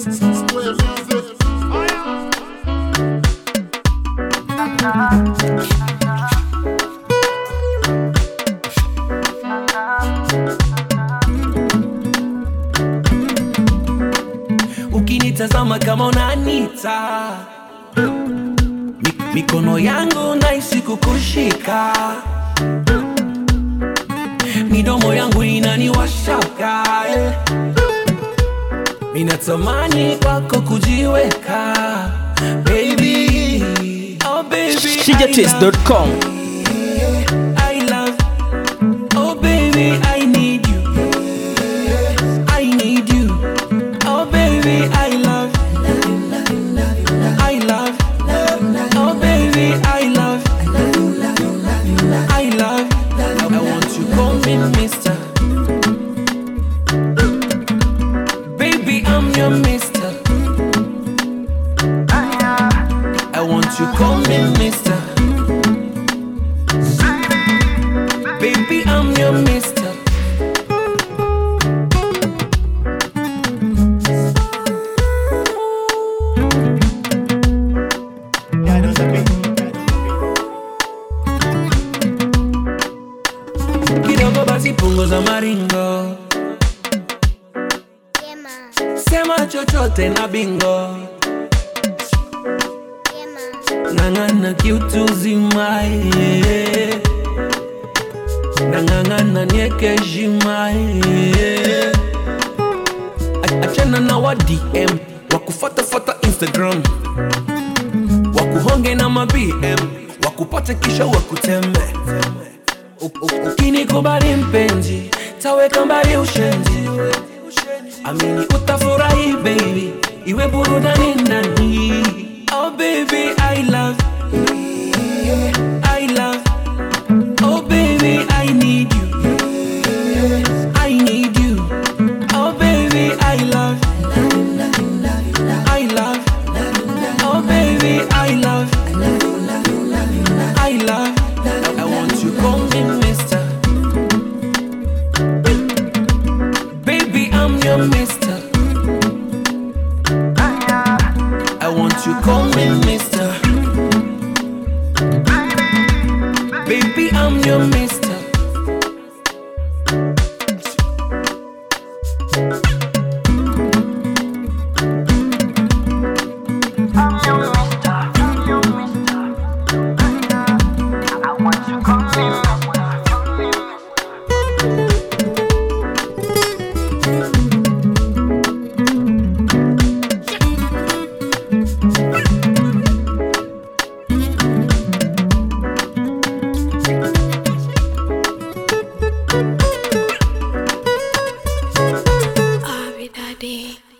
Ukinitazama kama unanita, mikono yangu nahisi kukushika, midomo yangu inaniwashaka, minatamani kwako kujiweka, baby, oh baby, Shijataste.com. I love, oh baby, I need you, I need you, oh baby, I love, I love, oh baby, I love, I love, I want you call me mister, baby, I'm your mister, I want you call me mister, baby, I'm your mister. Kidogo basi punguza maringo, sema chochote na bingo, ng'ang'ana kiutuzima, nang'ang'ana nieke jima, achana na wa DM wakufuata Instagram, wakuhonge na ma BM, wakupate kisha wakutembe. Ukinikubali mpenzi, taweka mbali ushenzi, amini utafurahi baby, iwe burudani ndani. Oh baby, I love, I love, oh baby, I need you, I need you, oh baby, I love, I love, oh baby, I love, I love, I want you call me mister, baby, I'm your mister, I want you call me mister, baby, I'm your mister. I'll be that day.